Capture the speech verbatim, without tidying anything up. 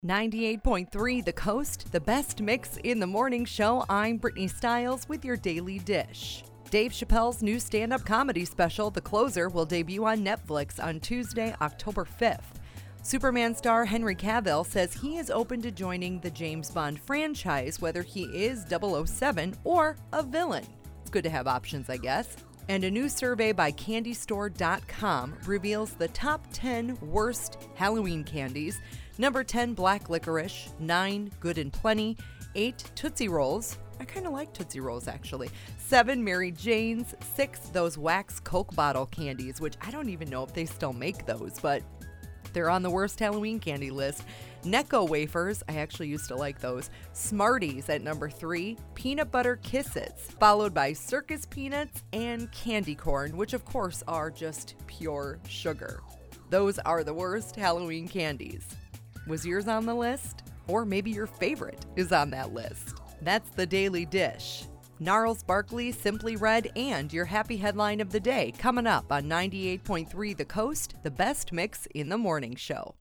ninety-eight point three The Coast, the best mix in the morning show. I'm Brittany Stiles with your daily dish. Dave Chappelle's new stand-up comedy special, The Closer, will debut on Netflix on Tuesday, October fifth. Superman star Henry Cavill says he is open to joining the James Bond franchise, whether he is double oh seven or a villain. It's good to have options, I guess. And a new survey by candy store dot com reveals the top ten worst Halloween candies. Number ten, black licorice. nine, Good and Plenty. eight, Tootsie Rolls. I kind of like Tootsie Rolls, actually. seven, Mary Jane's. six, those wax Coke bottle candies, which I don't even know if they still make those, but they're on the worst Halloween candy list. Necco wafers, I actually used to like those. Smarties at number three. Peanut butter kisses, followed by circus peanuts and candy corn, which of course are just pure sugar. Those are the worst Halloween candies. Was yours on the list? Or maybe your favorite is on that list. That's the Daily Dish. Gnarls Barkley, Simply Red, and your happy headline of the day coming up on ninety-eight point three The Coast, the best mix in the morning show.